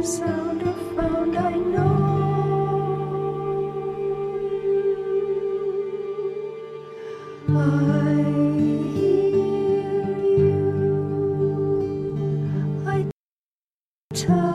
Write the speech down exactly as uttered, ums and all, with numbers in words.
sound of found, I know I hear you. I tell